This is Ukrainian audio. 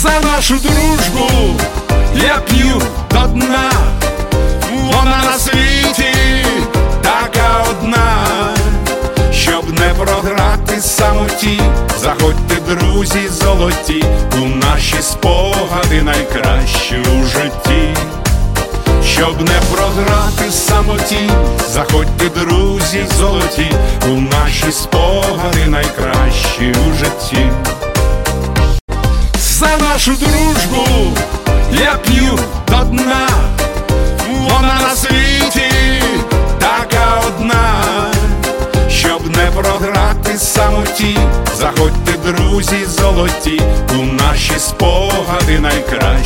За нашу дружбу я п'ю до дна, вона на світі така одна. Щоб не програти самоті, заходьте, друзі золоті, у наші спогади найкращі у житті. Щоб не програти самоті, заходьте, друзі золоті, у наші спогади найкращі у житті. За нашу дружбу я п'ю до дна, вона на світі така одна. Щоб не програти самоті, заходьте, друзі золоті, у наші спогади найкращі